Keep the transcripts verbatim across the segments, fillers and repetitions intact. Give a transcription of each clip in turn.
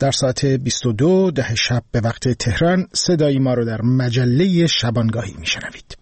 در ساعت بیست و دو ده شب به وقت تهران صدای ما رو در مجله شبانگاهی میشنوید.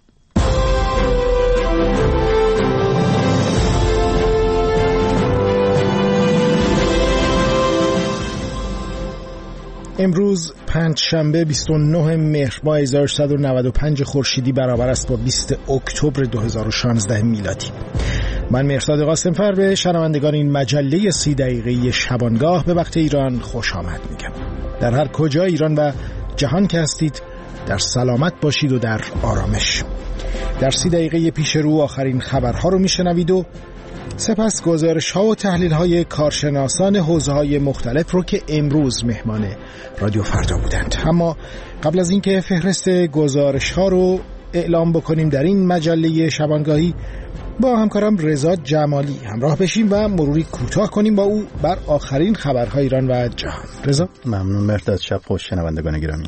امروز پنجشنبه بیست و نه مهر ماه هزار و سیصد و نود و پنج خورشیدی برابر است با بیست اکتبر دو هزار و شانزده میلادی. من مهرداد قاسم‌فر به شنوندگان این مجله سی دقیقه‌ای شبانگاه به وقت ایران خوش آمد میگم. در هر کجا ایران و جهان که هستید در سلامت باشید و در آرامش. در سی دقیقه پیش رو آخرین خبرها رو میشنوید و سپس گزارش ها و تحلیل های کارشناسان حوزه های مختلف رو که امروز مهمان رادیو فردا بودند. اما قبل از اینکه فهرست گزارش ها رو اعلام بکنیم در این مجله شبانگاهی، با همکارم رضا جمالی همراه بشیم و مروری کوتاه کنیم با او بر آخرین خبرهای ایران و جهان. رضا ممنون مهرداد. شب خوش شنوندگان گرامی.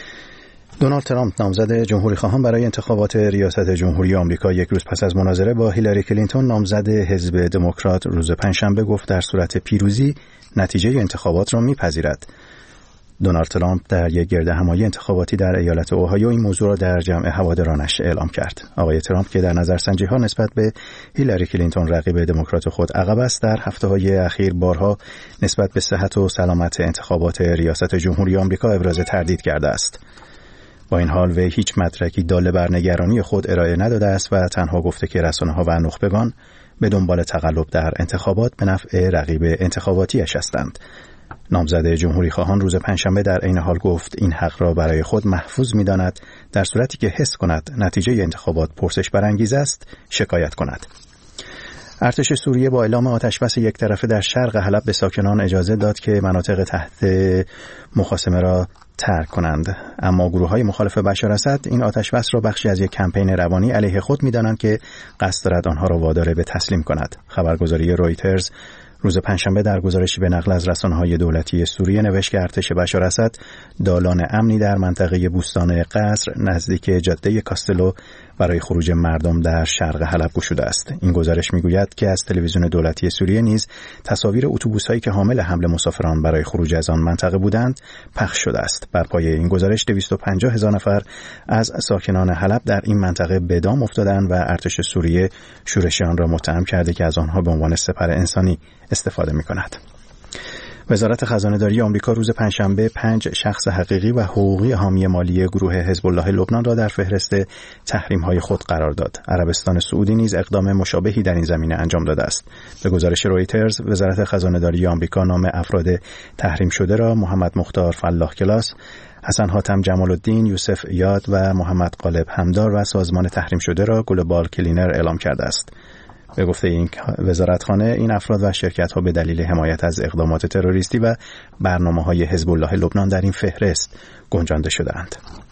دونالد ترامپ نامزد جمهوری خواهان برای انتخابات ریاست جمهوری آمریکا یک روز پس از مناظره با هیلاری کلینتون نامزد حزب دموکرات روز پنجشنبه گفت در صورت پیروزی نتیجه انتخابات را میپذیرد. دونالد ترامپ در یک گردهمایی انتخاباتی در ایالت اوهایو این موضوع را در جمع هوادارانش اعلام کرد. آقای ترامپ که در نظرسنجی‌ها نسبت به هیلاری کلینتون رقیب دموکرات خود عقب است، در هفته‌های اخیر بارها نسبت به صحت و سلامت انتخابات ریاست جمهوری آمریکا ابراز تردید کرده است. با این حال وی هیچ مدرکی دال بر نگرانی خود ارائه نداده است و تنها گفته که رسانه‌ها و نخبگان به دنبال تقلب در انتخابات به نفع رقیب انتخاباتی‌اش هستند. نامزد جمهوری خواهان روز پنجشنبه در عین حال گفت این حق را برای خود محفوظ می‌داند در صورتی که حس کند نتیجه انتخابات پرسش برانگیز است شکایت کند. ارتش سوریه با اعلام آتشبس یک طرفه در شرق حلب به ساکنان اجازه داد که مناطق تحت مخاصمه را ترک کنند، اما گروه‌های مخالف بشار اسد این آتشبس را بخشی از یک کمپین روانی علیه خود می‌دانند که قصد دارد آنها را وادار به تسلیم کند. خبرگزاری رویترز روز پنجشنبه در گزارشی به نقل از رسانه‌های دولتی سوریه نوشت که ارتش بشار اسد دالان امنی در منطقه بوستان قصر نزدیک جاده کاستلو برای خروج مردم در شرق حلب گشوده است. این گزارش میگوید که از تلویزیون دولتی سوریه نیز تصاویر اتوبوس‌هایی که حامل حمل مسافران برای خروج از آن منطقه بودند پخش شده است. بر پایه این گزارش دویست و پنجاه هزار نفر از ساکنان حلب در این منطقه به دام افتادند و ارتش سوریه شورش آن را متهم کرده که از آنها به عنوان سپر انسانی استفاده می‌کند. وزارت خزانه‌داری آمریکا روز پنجشنبه پنج شخص حقیقی و حقوقی حامی مالی گروه حزب الله لبنان را در فهرست تحریم‌های خود قرار داد. عربستان سعودی نیز اقدام مشابهی در این زمینه انجام داده است. به گزارش رویترز، وزارت خزانه‌داری آمریکا نام افراد تحریم شده را محمد مختار فلاح کلاس، حسن حاتم جمال الدین، یوسف یاد و محمد غالب همدار و سازمان تحریم شده را گلوبال کلینر اعلام کرده است. به گفته این وزارتخانه این افراد و شرکت‌ها به دلیل حمایت از اقدامات تروریستی و برنامه‌های حزب الله لبنان در این فهرست گنجانده شده‌اند.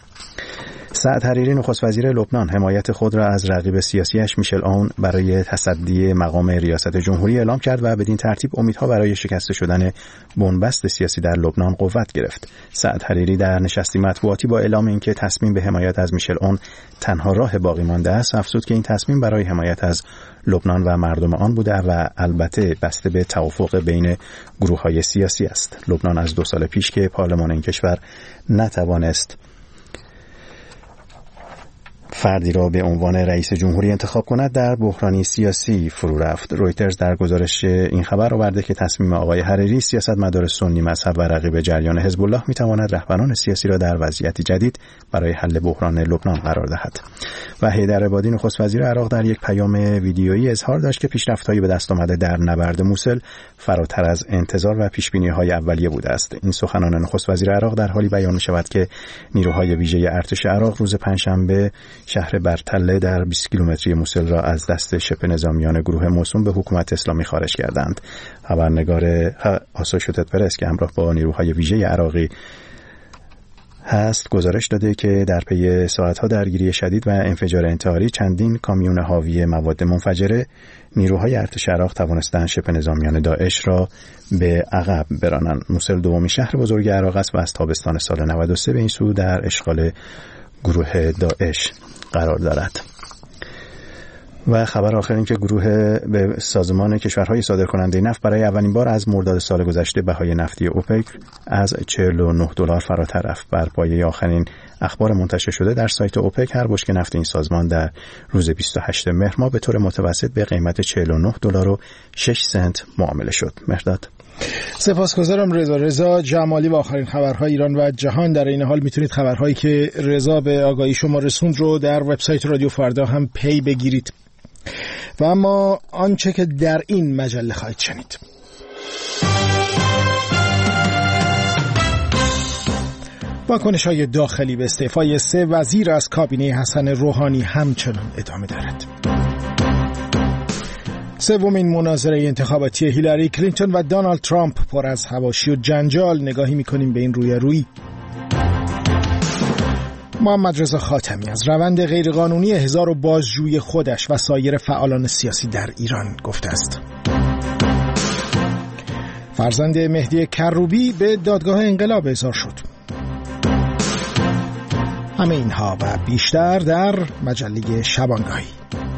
سعد حریری نخست وزیر لبنان حمایت خود را از رقیب سیاسیش میشل اون برای تصدی مقام ریاست جمهوری اعلام کرد و بدین ترتیب امیدها برای شکسته شدن بنبست سیاسی در لبنان قوت گرفت. سعد حریری در نشستی مطبوعاتی با اعلام اینکه تصمیم به حمایت از میشل اون تنها راه باقی مانده است، افزود که این تصمیم برای حمایت از لبنان و مردم آن بوده و البته بسته به توافق بین گروه‌های سیاسی است. لبنان از دو سال پیش که پارلمان این کشور نتوانست فردی را به عنوان رئیس جمهوری انتخاب کند در بحرانی سیاسی فرو رفت. رویترز در گزارش این خبر آورده که تصمیم آقای حریری سیاستمدار سنی مذهب و رقیب جریان حزب الله میتواند رهبران سیاسی را در وضعیتی جدید برای حل بحران لبنان قرار دهد. و حیدر عبادی نخست وزیر عراق در یک پیام ویدیویی اظهار داشت که پیشرفت‌های به دست آمده در نبرد موصل فراتر از انتظار و پیش‌بینی‌های اولیه بوده است. این سخنان نخست وزیر عراق در حالی بیان می‌شود که نیروهای ویژه ارتش عراق روز پنجشنبه شهر برتله در بیست کیلومتری موصل را از دست شبه نظامیان گروه موسوم به حکومت اسلامی خارج کردند. خبرنگار آسوشییتد پرس که همراه با نیروهای ویژه عراقی هست گزارش داده که در پی ساعتها درگیری شدید و انفجار انتحاری چندین کامیون حاوی مواد منفجره نیروهای ارتش عراق توانستند شبه نظامیان داعش را به عقب برانند. موصل دومین شهر بزرگ عراق است و از تابستان سال نود و سه به این سو در اشغال گروه داعش قرار دارد. و خبر آخر این که گروه به سازمان کشورهای صادرکننده نفت برای اولین بار از مرداد سال گذشته بهای نفتی اوپک از چهل و نه دلار فراتر رفت. بر پایه آخرین اخبار منتشر شده در سایت اوپک، هر بشکه نفت این سازمان در روز بیست و هشتم مهر ماه به طور متوسط به قیمت چهل و نه دلار و شش سنت معامله شد. مهرداد. سپاسگزارم رضا. رضا جمالی و آخرین خبرهای ایران و جهان. در این حال میتونید خبرهایی که رضا به آگاهی شما رسوند رو در وبسایت رادیو فردا هم پی بگیرید. و اما آنچه که در این مجله خواهید شنید: واکنش‌های داخلی به استعفای سه وزیر از کابینه حسن روحانی همچنان ادامه دارد. سومین مناظره انتخاباتی هیلاری کلینتون و دونالد ترامپ پر از حواشی و جنجال. نگاهی می‌کنیم به این رویارویی. محمد رضا خاتمی از روند غیرقانونی احضار و بازجویی خودش و سایر فعالان سیاسی در ایران گفته است. فرزند مهدی کروبی به دادگاه انقلاب احضار شد. همه اینها و بیشتر در مجله شبانگاهی.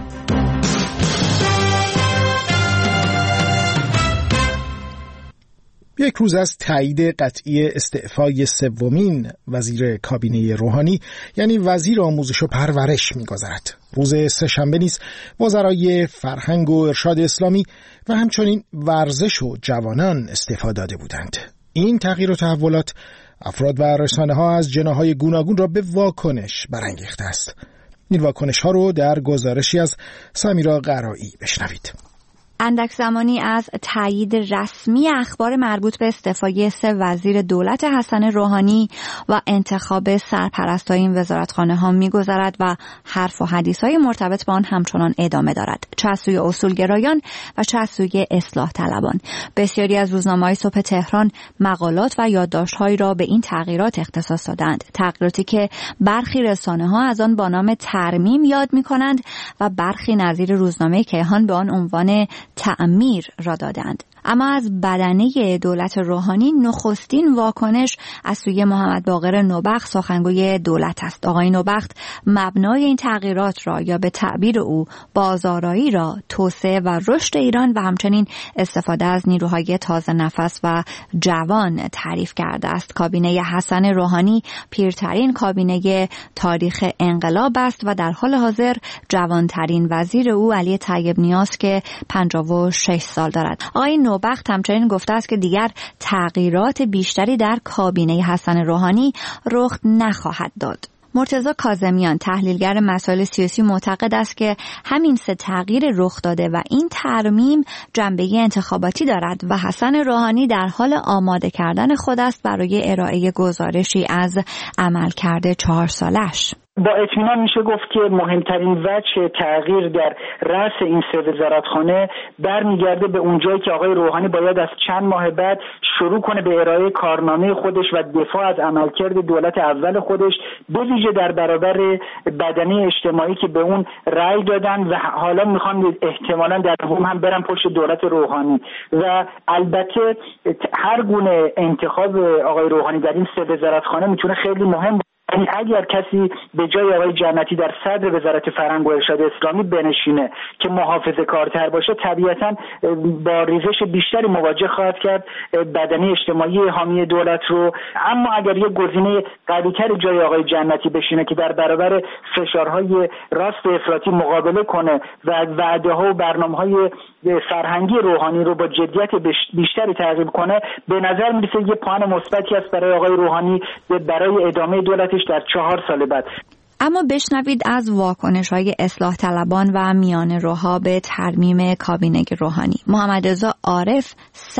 یک روز از تایید قطعی استعفای سومین وزیر کابینه روحانی یعنی وزیر آموزش و پرورش می‌گذرد. روز سه‌شنبه نیز وزرای فرهنگ و ارشاد اسلامی و همچنین ورزش و جوانان استعفا داده بودند. این تغییر و تحولات افراد و رسانه‌ها از جناح‌های گوناگون را به واکنش برانگیخته است. این واکنش‌ها رو در گزارشی از سمیرا قرایی بشنوید. اندک زمانی از تایید رسمی اخبار مربوط به استعفای سه وزیر دولت حسن روحانی و انتخاب سرپرستای این وزارتخانه‌ها می‌گذرد و حرف و حدیث‌های مرتبط با آن همچنان ادامه دارد، چه از سوی اصولگرایان و چه از سوی اصلاح طلبان. بسیاری از روزنامه‌های صبح تهران مقالات و یادداشت‌هایی را به این تغییرات اختصاص دادند، تغییراتی که برخی رسانه‌ها از آن با نام ترمیم یاد می‌کنند و برخی نظیر روزنامه کیهان به آن عنوان تعمیر را دادند. اما از بدنه دولت روحانی نخستین واکنش از سوی محمد باقر نوبخت سخنگوی دولت است. آقای نوبخت مبنای این تغییرات را یا به تعبیر او بازآرایی را توسعه و رشد ایران و همچنین استفاده از نیروهای تازه نفس و جوان تعریف کرده است. کابینه حسن روحانی پیرترین کابینه تاریخ انقلاب است و در حال حاضر جوانترین وزیر او علی طیب نیاز که پنجاه و شش سال دارد. آقای نوبخت همچنین گفته است که دیگر تغییرات بیشتری در کابینه حسن روحانی رخ نخواهد داد. مرتضی کاظمیان تحلیلگر مسائل سیاسی معتقد است که همین سه تغییر رخ داده و این ترمیم جنبه انتخاباتی دارد و حسن روحانی در حال آماده کردن خود است برای ارائه گزارشی از عملکرد چهار سالش. با اطمینان میشه گفت که مهمترین وجه تغییر در رأس این سه وزارتخانه برمیگرده به اونجایی که آقای روحانی باید از چند ماه بعد شروع کنه به ارائه کارنامه خودش و دفاع از عملکرد دولت اول خودش، به ویژه در برابر بدنه اجتماعی که به اون رأی دادن و حالا میخوان احتمالاً در هم هم برن پشت دولت روحانی. و البته هر گونه انتخاب آقای روحانی در این سه وزارتخانه میتونه خیلی مهم، یعنی اگر کسی به جای آقای جنتی در صدر وزارت فرهنگ و ارشاد اسلامی بنشینه که محافظه کارتر باشه، طبیعتاً با ریزش بیشتری مواجه خواهد کرد بدنه اجتماعی حامی دولت رو. اما اگر یک گزینه قوی‌تر جای آقای جنتی بشینه که در برابر فشارهای راست افراطی مقابله کنه و وعده‌ها و برنامه‌های فرهنگی روحانی رو با جدیت بیشتری تعقیب کنه، به نظر میرسه یه پوان مثبتی است برای آقای روحانی برای ادامه دولتش در چهار سال بعد. اما بشنوید از واکنش‌های اصلاح طلبان و میانه روها به ترمیم کابینه روحانی. محمد رضا عارف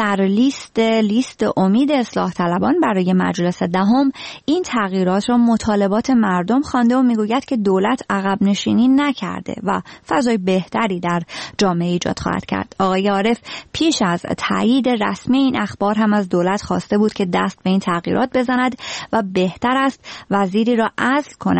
سرلیست لیست امید اصلاح طلبان برای مجلس دهم این تغییرات را مطالبات مردم خوانده و میگوید که دولت عقب نشینی نکرده و فضای بهتری در جامعه ایجاد خواهد کرد. آقای عارف پیش از تایید رسمی این اخبار هم از دولت خواسته بود که دست به این تغییرات بزند و بهتر است وزیری را عزل کند تا آنکه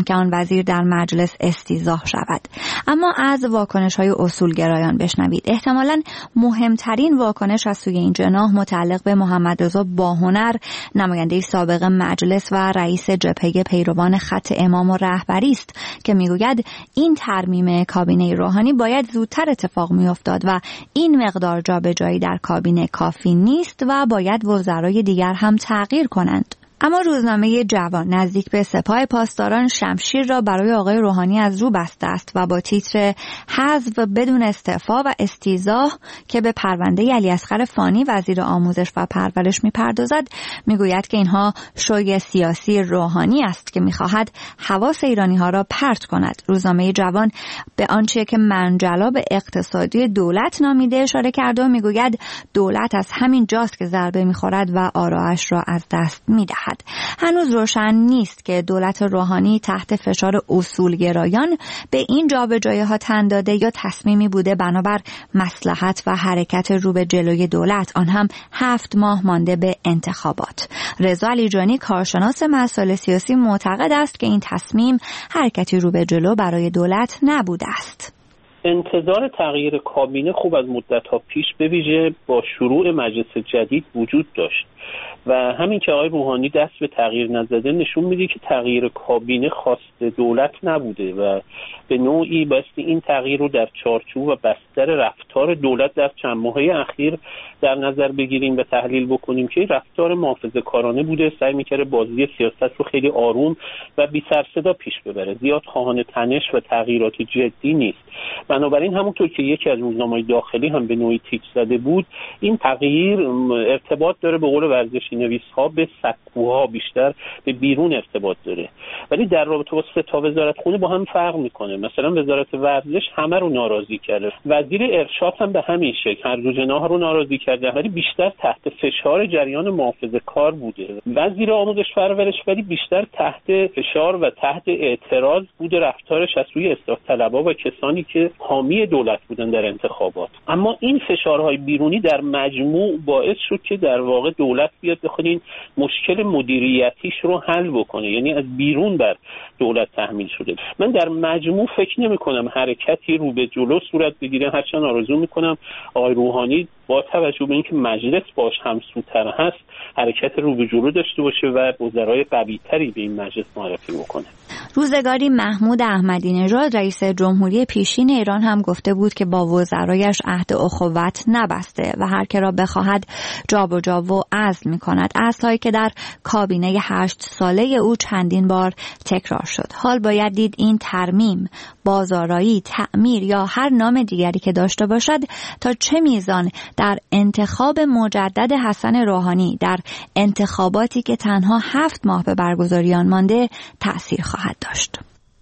که آن وزیر در مجلس استیضاح شود. اما از واکنش‌های اصولگرایان بشنوید. احتمالاً مهمترین واکنش از سوی این جناح متعلق به محمد رضا باهنر، نماینده سابق مجلس و رئیس جبهه پیروان خط امام و رهبری است که میگوید این ترمیم کابینه روحانی باید زودتر اتفاق میافتاد و این مقدار جابجایی در کابینه کافی نیست و باید وزرای دیگر هم تغییر کنند. اما روزنامه جوان نزدیک به سپاه پاسداران شمشیر را برای آقای روحانی از رو بسته است و با تیتر حذف بدون استعفا و استیضاح که به پرونده علیاصغر فانی وزیر آموزش و پرورش میپردازد میگوید که اینها شوی سیاسی روحانی است که میخواهد حواس ایرانی ها را پرت کند. روزنامه جوان به آنچه که منجلاب اقتصادی دولت نامیده اشاره کرده و میگوید دولت از همین جاست که ضربه میخورد و آرایش را از دست میدهد. هنوز روشن نیست که دولت روحانی تحت فشار اصولگرایان به این جابجایی‌ها تن داده یا تصمیمی بوده بنابر مصلحت و حرکت رو به جلوی دولت، آن هم هفت ماه مانده به انتخابات. رضا علیجانی کارشناس مسائل سیاسی معتقد است که این تصمیم حرکتی رو به جلو برای دولت نبوده است. انتظار تغییر کابینه خوب از مدت‌ها پیش به ویژه با شروع مجلس جدید وجود داشت و همین که آقای روحانی دست به تغییر نزده نشون میده که تغییر کابینه خواست دولت نبوده و به نوعی بایستی این تغییر رو در چارچوب و بستر رفتار دولت در چند ماهه اخیر در نظر بگیریم و تحلیل بکنیم که رفتار محافظه‌کارانه بوده، سعی می‌کرده بازی سیاست رو خیلی آروم و بی سر صدا پیش ببره، زیاد خواهان تنش و تغییرات جدی نیست. بنابراین همونطور که یکی از روزنامه‌های داخلی هم به نوعی تیک زده بود، این تغییر ارتباط داره به قول ورزشی نویس‌ها به سکوها، بیشتر به بیرون ارتباط داره. ولی در رابطه با سه تا وزارتخونه با هم فرق میکنه. مثلا وزارت ورزش همه رو ناراضی کرده، وزیر ارشاد هم به همین شکل هر دو جناح رو ناراضی کرده، ولی بیشتر تحت فشار جریان محافظه‌کار بوده. وزیر آموزش پرورش ولی بیشتر تحت فشار و تحت اعتراض بوده رفتارش از سوی اصلاح طلبها و کسانی که حامی دولت بودن در انتخابات. اما این فشارهای بیرونی در مجموع باعث شد که در واقع دولت بیاد بخواد این مشکل مدیریتیش رو حل بکنه، یعنی از بیرون بر دولت تحمیل شده. من در مجموع فکر نمی کنم حرکتی رو به جلو صورت بگیره، هرچند آرزو میکنم آقای روحانی با توجه به اینکه مجلس باش همسوتر هست حرکت رو به جلو داشته باشه و وزرای قوی‌تری به این مجلس معرفی بکنه. روزگاری محمود احمدی نژاد رئیس جمهوری پیشین ایران هم گفته بود که با وزرایش عهد اخوت نبسته و هر که را بخواهد جابجا و عزل می‌کند، عزل‌هایی که در کابینه هشت ساله او چندین بار تکرار شد. حال باید دید این ترمیم، بازآرایی، تعمیر یا هر نام دیگری که داشته باشد تا چه میزان در انتخاب مجدد حسن روحانی در انتخاباتی که تنها هفت ماه به برگزاری آن مانده تأثیر خواهد داشت.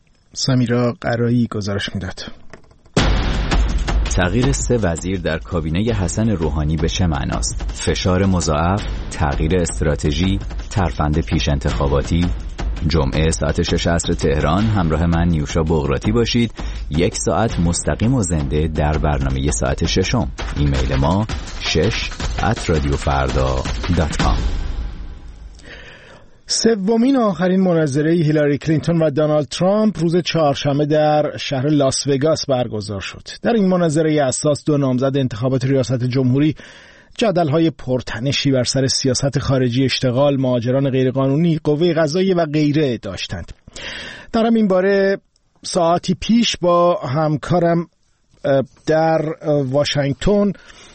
سمیرا قرایی گزارش میداد. تغییر سه وزیر در کابینه حسن روحانی به چه معناست؟ فشار مضاعف، تغییر استراتژی، ترفند پیش انتخاباتی؟ جمعه ساعت شش عصر تهران همراه من نیوشا بغراتی باشید. یک ساعت مستقیم و زنده در برنامه ساعت ششم. ایمیل ما شش ات رادیو فردا دات کام. سومین آخرین مناظره هیلاری کلینتون و دونالد ترامپ روز چهارشنبه در شهر لاس وگاس برگزار شد. در این مناظره اساس دو نامزد انتخابات ریاست جمهوری جدل‌های پرتنشی بر سر سیاست خارجی، اشتغال، مهاجران غیرقانونی، قوه قضاییه و غیره داشتند. در همین باره ساعتی پیش با همکارم در واشنگتن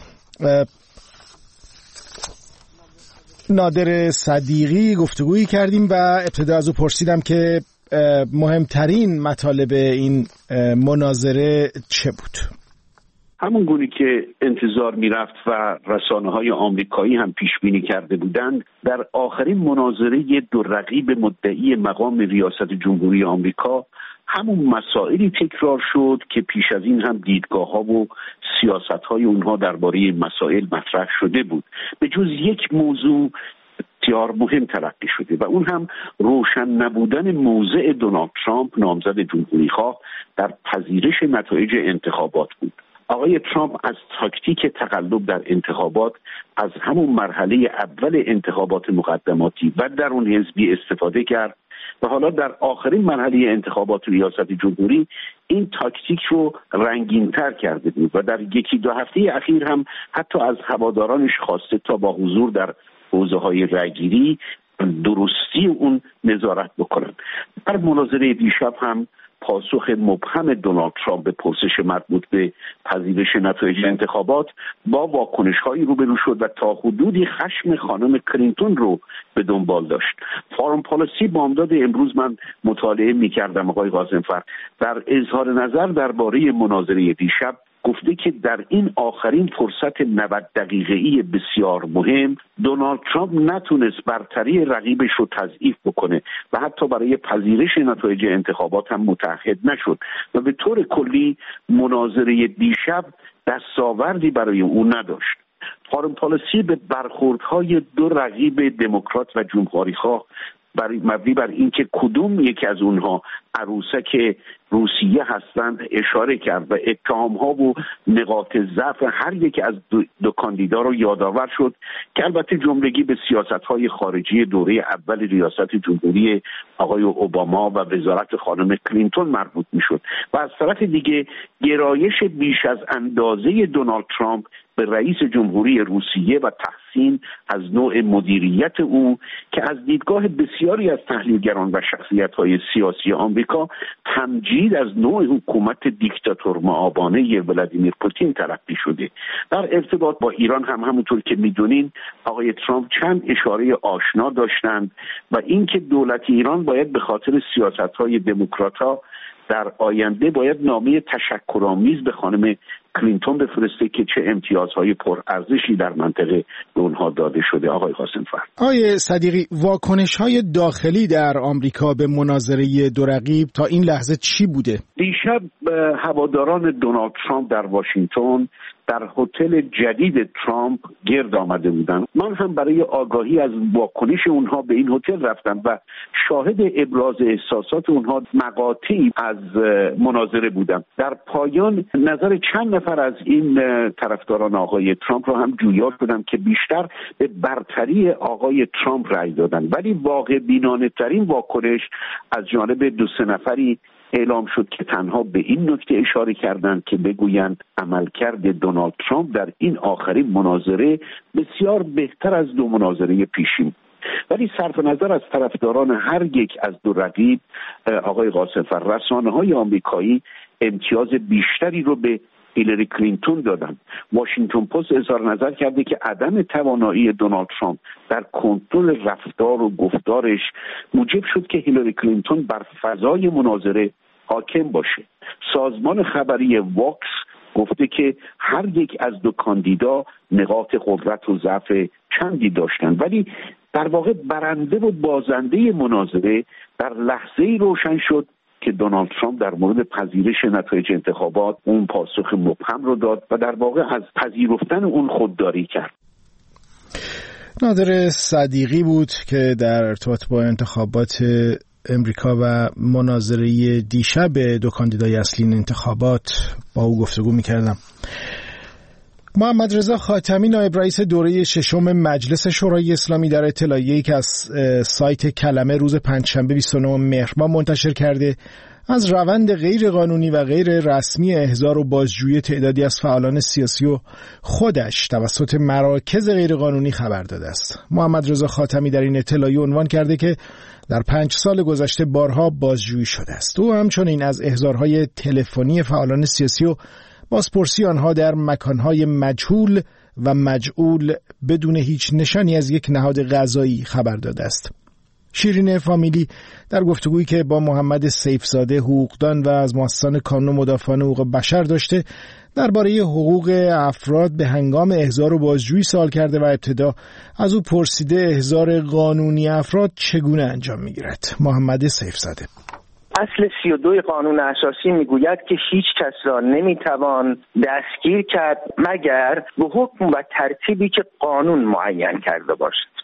نادر صدیقی گفتگویی کردیم و ابتدا از او پرسیدم که مهمترین مطالب این مناظره چه بود. همون گونه که انتظار میرفت و رسانه‌های آمریکایی هم پیش بینی کرده بودند، در آخرین مناظره دو رقیب مدعی مقام ریاست جمهوری آمریکا همون مسائلی تکرار شد که پیش از این هم دیدگاه‌ها و سیاست‌های اونها درباره مسائل مطرح شده بود. به جز یک موضوع بسیار مهم تلقی شده و اون هم روشن نبودن موضع دونالد ترامپ نامزد جمهوری‌خواه در پذیرش نتایج انتخابات بود. آقای ترامپ از تاکتیک تقلب در انتخابات از همون مرحله اول انتخابات مقدماتی و درون حزبی استفاده کرد و حالا در آخرین مرحله انتخابات ریاست جمهوری این تاکتیک رو رنگین‌تر کرده بود و در یکی دو هفته اخیر هم حتی از هوادارانش خواسته تا با حضور در حوزه‌های رأی‌گیری درستی اون نظارت بکنن. در مناظره دیشب هم پاسخ مبهم دونالد ترامپ به پرسش مربوط به پذیرش نتایج انتخابات با واکنش‌هایی روبرو شد و تا حدودی خشم خانم کلینتون رو به دنبال داشت. فارم پالیسی بامداد امروز من مطالعه می‌کردم آقای قاسم‌فر در اظهار نظر درباره مناظره دیشب گفته که در این آخرین فرصت نود دقیقه‌ای بسیار مهم دونالد ترامپ نتونست برتری رقیبش رو تضعیف بکنه و حتی برای پذیرش نتایج انتخابات هم متحد نشد و به طور کلی مناظره دیشب دستاوردی برای او نداشت. فارم پالیسی به برخوردهای دو رقیب دموکرات و جمهوری‌خواه بر مبنی بر اینکه کدوم یکی از اونها عروسک روسیه هستند اشاره کرد و اتهام‌ها و نقاط ضعف هر یک از دو, دو کاندیدا رو یادآور شد که البته جملگی به سیاست‌های خارجی دوره اول ریاست جمهوری آقای اوباما و وزارت خانم کلینتون مربوط می‌شد و از طرف دیگه گرایش بیش از اندازه دونالد ترامپ به رئیس جمهوری روسیه و تحسین از نوع مدیریت او که از دیدگاه بسیاری از تحلیلگران و شخصیت‌های سیاسی آمریکا تمجید از نوع حکومت دیکتاتور معابانه ولادیمیر پوتین تلقی شده. در ارتباط با ایران هم همونطور که می‌دونین آقای ترامپ چند اشاره آشنا داشتند و اینکه دولت ایران باید به خاطر سیاست‌های دموکرات‌ها در آینده باید نامه تشکرآمیز به خانم کلینتون بفرسته که چه امتیازهای پرارزشی در منطقه به اونها داده شده. آقای قاسم‌فر، آقای صدیقی، واکنش‌های داخلی در آمریکا به مناظره دو رقیب تا این لحظه چی بوده؟ دیشب هواداران دونالد ترامپ در واشنگتن در هتل جدید ترامپ گرد آمده بودند. من هم برای آگاهی از واکنش اونها به این هتل رفتم و شاهد ابراز احساسات اونها مقاطعی از مناظره بودم. در پایان نظر چند نفر از این طرفداران آقای ترامپ رو هم جویا شدم که بیشتر به برتری آقای ترامپ رأی دادن، ولی واقع بینانه ترین واکنش از جانب دو سه نفری اعلام شد که تنها به این نکته اشاره کردند که بگویند عملکرد دونالد ترامپ در این آخرین مناظره بسیار بهتر از دو مناظره پیشین. ولی صرف نظر از طرفداران هر یک از دو رقیب آقای قاسم‌فر، رسانه‌های آمریکایی امتیاز بیشتری رو به هیلاری کلینتون دادن. واشنگتن پست اظهار نظر کرده که عدم توانایی دونالد ترامپ در کنترل رفتار و گفتارش موجب شد که هیلاری کلینتون بر فضای مناظره حاکم باشه. سازمان خبری واکس گفته که هر یک از دو کاندیدا نقاط قدرت و ضعف چندی داشتند، ولی در واقع برنده و بازنده مناظره در لحظه‌ای روشن شد که دونالد ترامپ در مورد پذیرش نتایج انتخابات اون پاسخ مبهم رو داد و در واقع از پذیرفتن اون خودداری کرد. نادر صدیقی بود که در ارتباط با انتخابات امریکا و مناظره دیشب دو کاندیدای اصلی انتخابات با او گفتگو می‌کردم. محمد رضا خاتمی نایب رئیس دوره ششم مجلس شورای اسلامی در اطلاعیه‌ای که از سایت کلمه روز پنجشنبه بیست و نهم مهر ماه منتشر کرده از روند غیر قانونی و غیر رسمی احضار و بازجویی تعدادی از فعالان سیاسی و خودش توسط مراکز غیر قانونی خبر داده است. محمد رضا خاتمی در این اطلاعیه عنوان کرده که در پنج سال گذشته بارها بازجویی شده است. او همچنین از احضارهای تلفنی فعالان سیاسی و بازپرسی آنها در مکانهای مجهول و مجعول بدون هیچ نشانی از یک نهاد قضایی خبر داده است. شیرین فامیلی در گفتگویی که با محمد سیفزاده حقوقدان و از مؤسسان کانون و مدافعان حقوق بشر داشته درباره حقوق افراد به هنگام احضار و بازجویی سوال کرده و ابتدا از او پرسیده احضار قانونی افراد چگونه انجام می‌گیرد. محمد سیفزاده: اصل سی و دو قانون اساسی میگوید که هیچ کس را نمیتوان دستگیر کرد مگر به حکم و ترتیبی که قانون معین کرده باشد.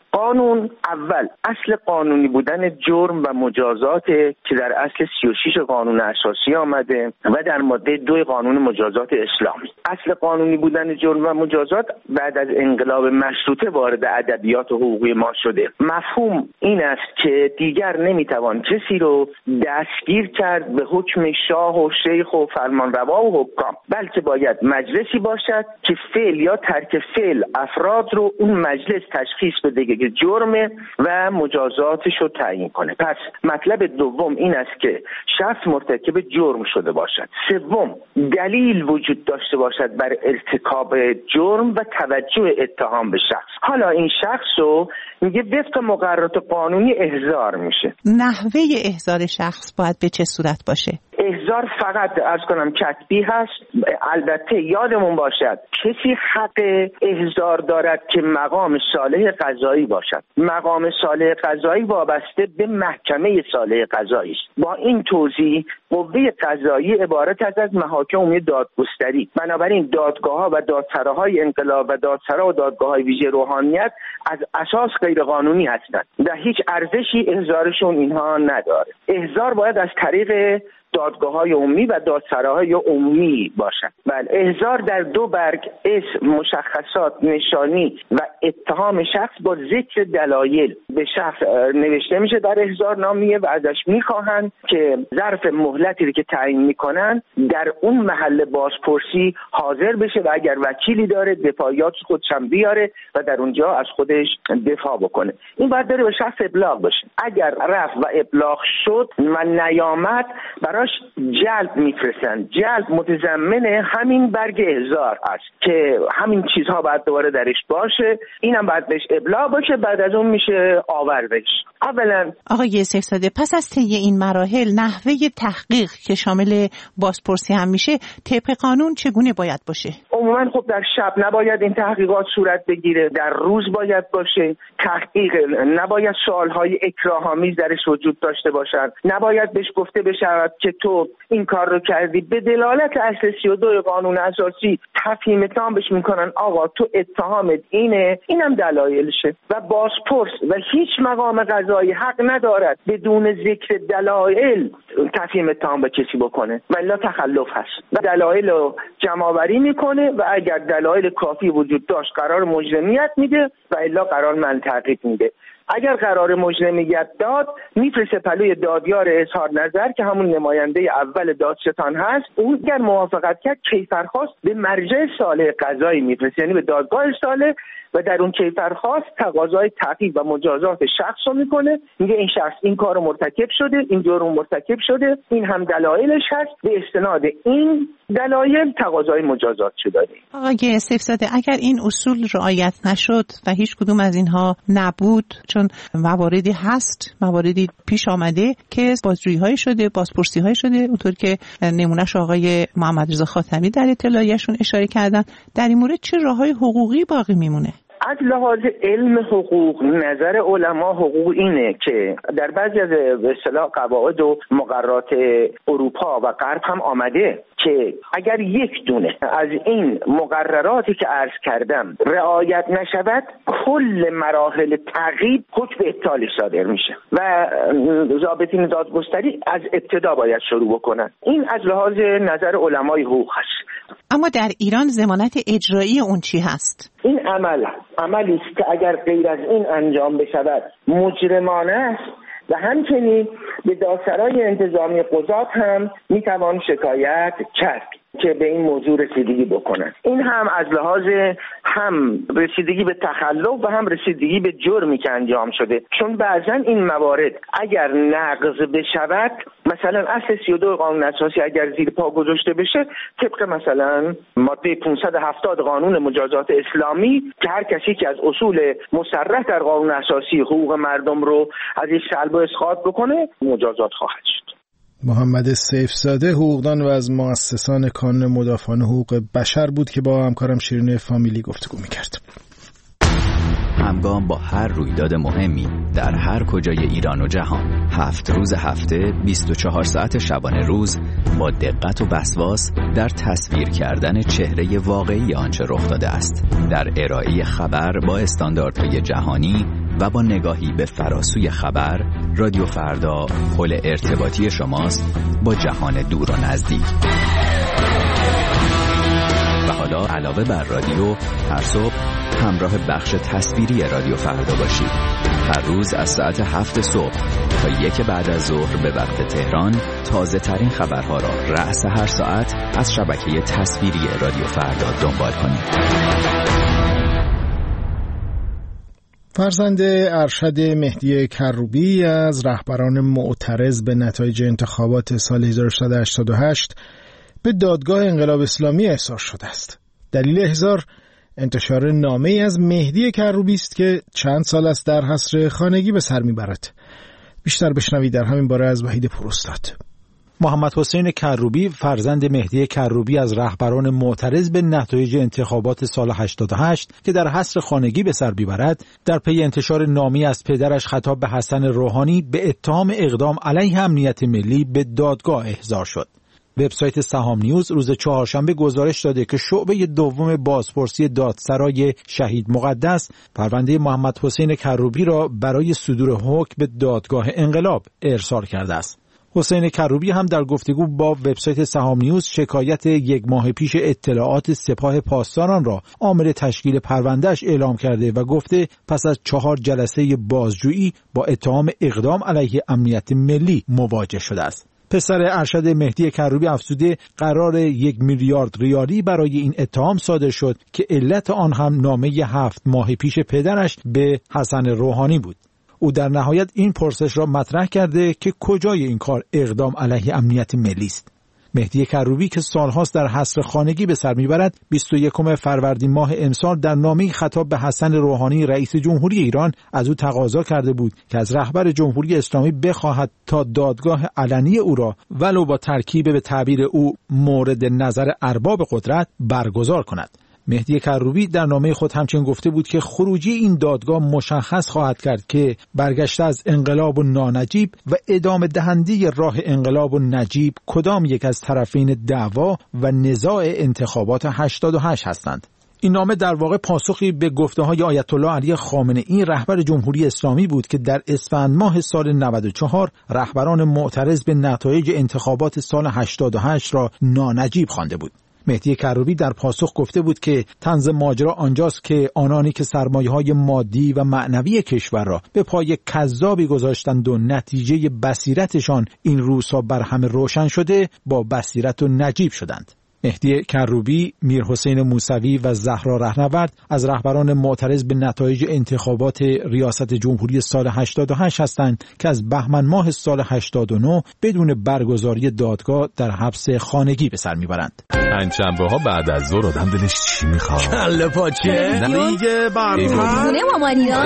قانون اول اصل قانونی بودن جرم و مجازات که در اصل سی و شش قانون اساسی آمده و در ماده دو قانون مجازات اسلامی. اصل قانونی بودن جرم و مجازات بعد از انقلاب مشروطه وارد ادبیات حقوقی ما شده. مفهوم این است که دیگر نمیتوان کسی رو دستگیر کرد به حکم شاه و شیخ و فرمانروا و حکام، بلکه باید مجلسی باشد که فعل یا ترک فعل افراد رو اون مجلس تشخیص بده که جرم و مجازاتش رو تعیین کنه. پس مطلب دوم این است که شخص مرتکب جرم شده باشد. سوم، دلیل وجود داشته باشد بر ارتکاب جرم و توجه اتهام به شخص. حالا این شخص رو میگه وفق مقررات قانونی احضار میشه. نحوه احضار شخص باید به چه صورت باشه؟ احضار فقط از کنم کتبی هست. البته یادمون باشد کسی حق احضار دارد که مقام صالح قضایی باشد. مقام صالح قضایی وابسته به محکمه صالح قضایی است. با این توضیح قوه قضایی عبارت است از محاکم عمومی دادگستری. بنابراین دادگاه‌ها و دادسراهای انقلاب و دادسرا و دادگاه‌های ویژه روحانیت از اساس غیر قانونی هستند و هیچ ارزشی احضارشون اینها نداره. احضار باید از طریق دادگاه‌های عمومی و دادسراهای عمومی باشد. بله، احضار در دو برگ اسم، مشخصات، نشانی و اتهام شخص با ذکر دلایل به شخص نوشته میشه در احضارنامه و ازش میخواهند که ظرف مهلتی که تعیین میکنن در اون محل بازپرسی حاضر بشه و اگر وکیلی داره دفاعیات خودش هم بیاره و در اونجا از خودش دفاع بکنه. این باید داره به شخص ابلاغ بشه. اگر رفت و ابلاغ شد و نیامد براش جلب میفرستن. جلب متضمن همین برگ احضار است که همین چیزها باید دوباره درش باشه. اینم باید بهش ابلاغ باشه، بعد از اون میشه آوردش. اولا آقای سیف‌زاده، پس از طی این مراحل نحوه تحقیق که شامل بازپرسی هم میشه طبق قانون چگونه باید باشه؟ عموما خب در شب نباید این تحقیقات صورت بگیره، در روز باید باشه. تحقیق نباید سوالهای اکراه‌آمیز درش وجود داشته باشد. نباید بهش گفته بشود که تو این کار رو کردی. به دلالت اصل سی و دو قانون اساسی تفهیم اتهام بهش میکنن آقا تو اتهامت اینه، اینم دلایلشه و بازپرس و هیچ مقام قضایی حق ندارد بدون ذکر دلایل تفهیم اتهام به کسی بکنه و الا تخلف هست و دلایل رو جمع‌آوری میکنه و اگر دلایل کافی وجود داشت قرار مجرمیت میده و الا قرار من تحقیق میده. اگر قرار مجرمیت داد میفرسته پلوی دادیار اظهار نظر که همون نماینده اول دادستان هست. اون اگر موافقت کرد کیفرخواست به مرجع صالح قضایی میفرسته، یعنی به دادگاه صالح، و در اون کیفرخواست تقاضای تعقیب و مجازات شخص رو میکنه. میگه این شخص این کار رو مرتکب شده، این جرم مرتکب شده، این هم دلایلش هست، به استناد این دلایل تقاضای مجازات شده. آقای سیف‌زاده، اگر این اصول رعایت نشد و هیچ کدوم از اینها نبود، چون مواردی هست، مواردی پیش آمده که بازجویی‌های شده، بازپرسی‌های شده، اونطور که نمونهش آقای محمد رضا خاتمی در اطلاعیه‌شون اشاره کردن، در این مورد چه راههای حقوقی باقی میمونه؟ از لحاظ علم حقوق نظر علما حقوق اینه که در بعضی از به اصطلاح قواعد و مقررات اروپا و غرب هم آمده که اگر یک دونه از این مقرراتی که عرض کردم رعایت نشود کل مراحل تعقیب حکم ابطالش صادر میشه و ضابطین دادگستری از ابتدا باید شروع بکنن. این از لحاظ نظر علمای حقوق هست. اما در ایران ضمانت اجرایی اون چی هست؟ این عمل عملی است که اگر غیر از این انجام بشود مجرمانه است و همچنین به دادسرای انتظامی قضات هم میتوان شکایت کرد که به این موضوع رسیدگی بکنن. این هم از لحاظ هم رسیدگی به تخلف و هم رسیدگی به جرمی که انجام شده، چون بعضا این موارد اگر نقض بشود، مثلا اصل سی و دو قانون اساسی اگر زیر پا گذاشته بشه، طبق مثلا ماده پانصد و هفتاد قانون مجازات اسلامی که هر کسی که از اصول مصرح در قانون اساسی حقوق مردم رو از این سلب و اسقاط بکنه مجازات خواهد شد. محمد سیف‌زاده، حقوقدان و از مؤسسان کانون مدافعان حقوق بشر بود که با همکارم شیرین فامیلی گفتگو می‌کرد. همگام با هر رویداد مهمی در هر کجای ایران و جهان، هفت روز هفته، بیست و چهار ساعت شبانه روز، با دقت و وسواس در تصویر کردن چهره واقعی آنچه رخ داده است، در ارائه خبر با استانداردهای جهانی و با نگاهی به فراسوی خبر، رادیو فردا پل ارتباطی شماست با جهان دور و نزدیک. و حالا علاوه بر رادیو، هر صبح همراه بخش تصویری رادیو فردا باشید. هر روز از ساعت هفت صبح تا یک بعد از ظهر به وقت تهران تازه ترین خبرها را رأس هر ساعت از شبکه تصویری رادیو فردا دنبال کنید. فرزند ارشد مهدی کروبی از رهبران معترض به نتایج انتخابات سال هزار و هشتصد و هشتاد و هشت به دادگاه انقلاب اسلامی احضار شده است. دلیل احضار انتشار نامه‌ای از مهدی کروبی است که چند سال است در حصر خانگی به سر میبرد. بیشتر بشنوید در همین باره از وحید پوراستاد. محمد حسین کروبی فرزند مهدی کروبی از رهبران معترض به نتایج انتخابات سال هشتاد و هشت که در حصر خانگی به سر میبرد، در پی انتشار نامه‌ای از پدرش خطاب به حسن روحانی به اتهام اقدام علیه امنیت ملی به دادگاه احضار شد. وبسایت سهام نیوز روز چهارشنبه گزارش داده که شعبه دوم بازپرسی دادسرای شهید مقدس پرونده محمد حسین کروبی را برای صدور حکم به دادگاه انقلاب ارسال کرده است. حسین کروبی هم در گفتگو با وبسایت سهام نیوز شکایت یک ماه پیش اطلاعات سپاه پاسداران را عامل تشکیل پروندهش اعلام کرده و گفته پس از چهار جلسه بازجویی با اتهام اقدام علیه امنیت ملی مواجه شده است. پسر ارشد مهدی کروبی افزوده قرار یک میلیارد ریالی برای این اتهام صادر شد که علت آن هم نامه هفت ماه پیش پدرش به حسن روحانی بود. او در نهایت این پرسش را مطرح کرده که کجای این کار اقدام علیه امنیت ملی است. مهدی کروبی که سالهاست در حصر خانگی به سر میبرد، بیست و یکم فروردین ماه امسال در نامه‌ای خطاب به حسن روحانی رئیس جمهوری ایران از او تقاضا کرده بود که از رهبر جمهوری اسلامی بخواهد تا دادگاه علنی او را ولو با ترکیب به تعبیر او مورد نظر ارباب قدرت برگزار کند. مهدی کروبی در نامه خود همچنین گفته بود که خروجی این دادگاه مشخص خواهد کرد که برگشته از انقلاب و نانجیب و ادامه دهنده راه انقلاب و نجیب کدام یک از طرفین دعوا و نزاع انتخابات هشتاد و هشت هستند. این نامه در واقع پاسخی به گفته‌های آیت الله علی خامنه‌ای رهبر جمهوری اسلامی بود که در اسفند ماه سال نود و چهار رهبران معترض به نتایج انتخابات سال هشتاد و هشت را نانجیب خوانده بود. مهدی کروبی در پاسخ گفته بود که طنز ماجرا آنجاست که آنانی که سرمایه‌های مادی و معنوی کشور را به پای کذابی گذاشتند و نتیجه بصیرتشان این روزها بر همه روشن شده با بصیرت و نجیب شدند. مهدی کروبی، میر حسین موسوی و زهرا رهنورد از رهبران معترض به نتایج انتخابات ریاست جمهوری سال هشتاد و هشت هستند که از بهمن ماه سال هشتاد و نه بدون برگزاری دادگاه در حبس خانگی به سر میبرند. پنجشنبه ها بعد از ظهر آدم دلش چی میخواد؟ کله پاچه، دیگه برنامه مامانی‌ها،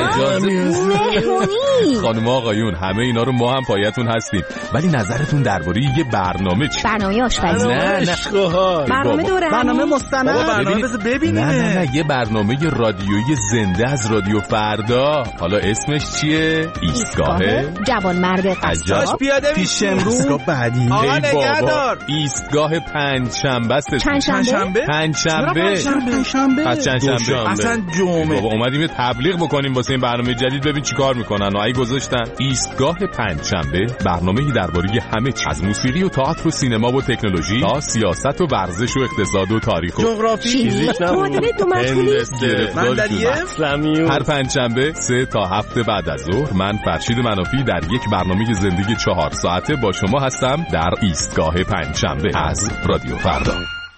مهمونی. خانم آقایون همه اینا رو ما هم پایتون هستیم، ولی نظرتون درباره یه برنامه چی؟ برنامه آشپزی. نه نه برنامه دوره برنامه مستند. برنامه بذار ببینیم. نه نه نه یه برنامه رادیویی زنده از رادیو فردا. حالا اسمش چیه؟ ایستگاه جوانمرد قصاب. پیش امروز ایستگاه بعدی. آقا نگهدار. ایستگاه پنجشنبه است. پنجشنبه؟ پنجشنبه. پنجشنبه. پس چندشنبه. اصلا جمعه. بابا اومدیم یه تبلیغ بکنیم واسه این برنامه جدید ببین چیکار میکنن. و ای گذاشتن ایستگاه پنجشنبه برنامه‌ای درباره همه چیز از موسیقی و تئاتر و سینما و تکنولوژی تا سیاست و ورزش و اقتصاد و تاریخ و جغرافی، معادله دو مدخلی، هر پنجشنبه سه تا هفت بعد از ظهر من فرشید منافی در یک برنامه زندگی چهار ساعته با شما هستم در ایستگاه پنجشنبه از رادیو فردا.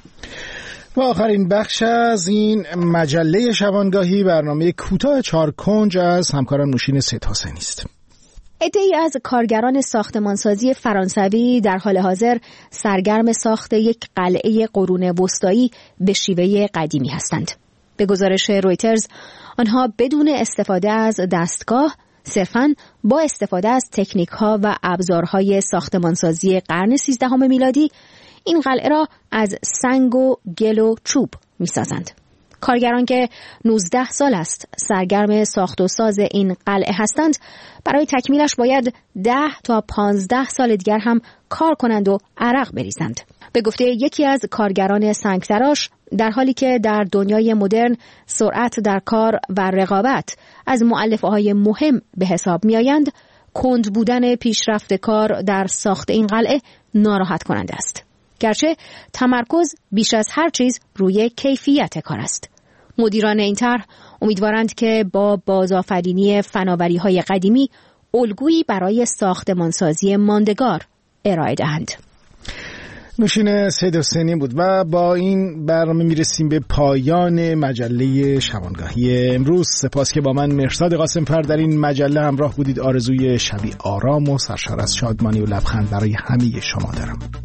و آخرین بخش از این مجله شبانگاهی برنامه کوتاه چهار کنج از همکارم نوشین سید حسینی است. عده‌ای از کارگران ساختمانسازی فرانسوی در حال حاضر سرگرم ساخت یک قلعه قرون وسطایی به شیوه قدیمی هستند. به گزارش رویترز آنها بدون استفاده از دستگاه صرفاً با استفاده از تکنیک‌ها و ابزارهای ساختمانسازی قرن سیزدهم میلادی این قلعه را از سنگ و گل و چوب می‌سازند. کارگران که نوزده سال است سرگرم ساخت و ساز این قلعه هستند برای تکمیلش باید ده تا پانزده سال دیگر هم کار کنند و عرق بریزند. به گفته یکی از کارگران سنگتراش، در حالی که در دنیای مدرن سرعت در کار و رقابت از مؤلفه‌های مهم به حساب می‌آیند، کند بودن پیشرفت کار در ساخت این قلعه ناراحت کننده است. گرچه تمرکز بیش از هر چیز روی کیفیت کار است. مدیران این طرح امیدوارند که با بازآفرینی فناوری‌های قدیمی الگویی برای ساختمانسازی ماندگار ارائه دهند. نوشین سید حسینی بود و با این برنامه میرسیم به پایان مجله شبانگاهی امروز. سپاس که با من مهرزاد قاسمفر در این مجله همراه بودید. آرزوی شبی آرام و سرشار از شادمانی و لبخند برای همه شما دارم.